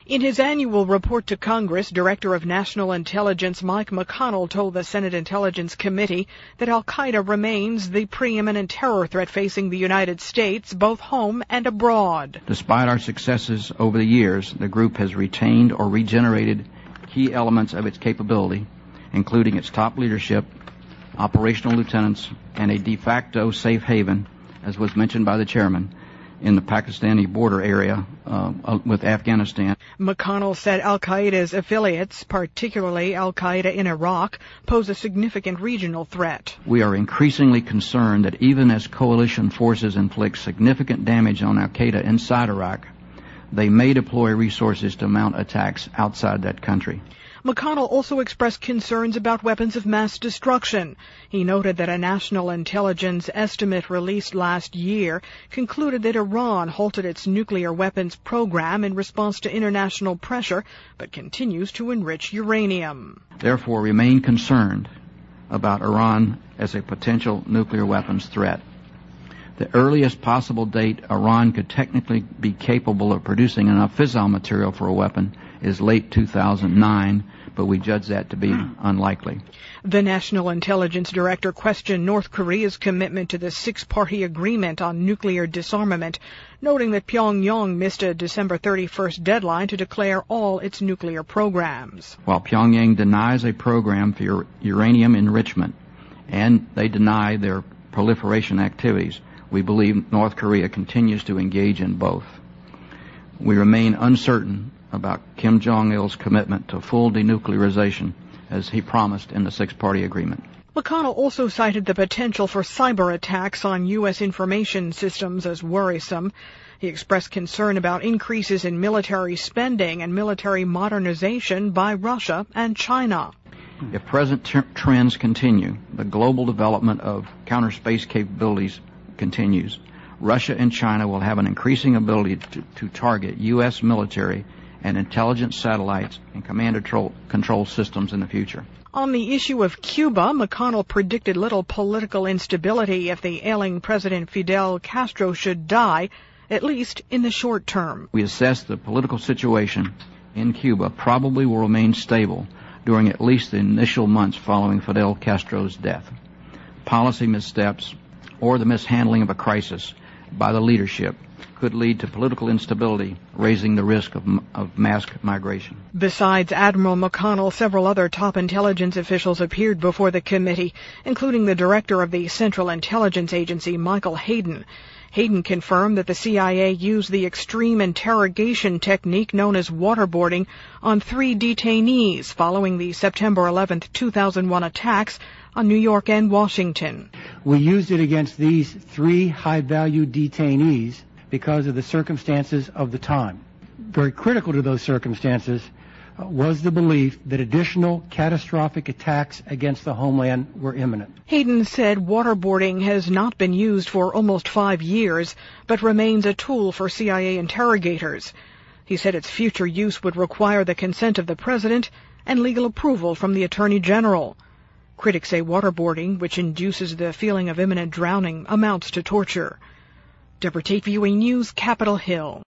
In his annual report to Congress, Director of National Intelligence Mike McConnell told the Senate Intelligence Committee that al-Qaeda remains the preeminent terror threat facing the United States, both home and abroad. Despite our successes over the years, the group has retained or regenerated key elements of its capability, including its top leadership, operational lieutenants, and a de facto safe haven, as was mentioned by the chairman, in the Pakistani border area with Afghanistan. McConnell said al-Qaeda's affiliates, particularly al-Qaeda in Iraq, pose a significant regional threat. We are increasingly concerned that even as coalition forces inflict significant damage on al-Qaeda inside Iraq, they may deploy resources to mount attacks outside that country. McConnell also expressed concerns about weapons of mass destruction. He noted that a national intelligence estimate released last year concluded that Iran halted its nuclear weapons program in response to international pressure, but continues to enrich uranium. Therefore, remain concerned about Iran as a potential nuclear weapons threat. The earliest possible date Iran could technically be capable of producing enough fissile material for a weapon is late 2009, but we judge that to be unlikely. The National Intelligence Director questioned North Korea's commitment to the six-party agreement on nuclear disarmament, noting that Pyongyang missed a December 31st deadline to declare all its nuclear programs. While Pyongyang denies a program for uranium enrichment and they deny their proliferation activities, we believe North Korea continues to engage in both. We remain uncertain about Kim Jong-il's commitment to full denuclearization, as he promised in the six-party agreement. McConnell also cited the potential for cyber attacks on U.S. information systems as worrisome. He expressed concern about increases in military spending and military modernization by Russia and China. If present trends continue, the global development of counter-space capabilities continues. Russia and China will have an increasing ability to target U.S. military and intelligence satellites and command control systems in the future. On the issue of Cuba, McConnell predicted little political instability if the ailing President Fidel Castro should die, at least in the short term. We assess the political situation in Cuba probably will remain stable during at least the initial months following Fidel Castro's death. Policy missteps or the mishandling of a crisis by the leadership could lead to political instability, raising the risk of mass migration. Besides Admiral McConnell, several other top intelligence officials appeared before the committee, including the director of the Central Intelligence Agency, Michael Hayden. Hayden confirmed that the CIA used the extreme interrogation technique known as waterboarding on 3 detainees following the September 11, 2001 attacks on New York and Washington. We used it against these 3 high-value detainees because of the circumstances of the time. Very critical to those circumstances was the belief that additional catastrophic attacks against the homeland were imminent. Hayden said waterboarding has not been used for almost 5 years, but remains a tool for CIA interrogators. He said its future use would require the consent of the president and legal approval from the attorney general. Critics say waterboarding, which induces the feeling of imminent drowning, amounts to torture. Deborah Tate, VOA News, Capitol Hill.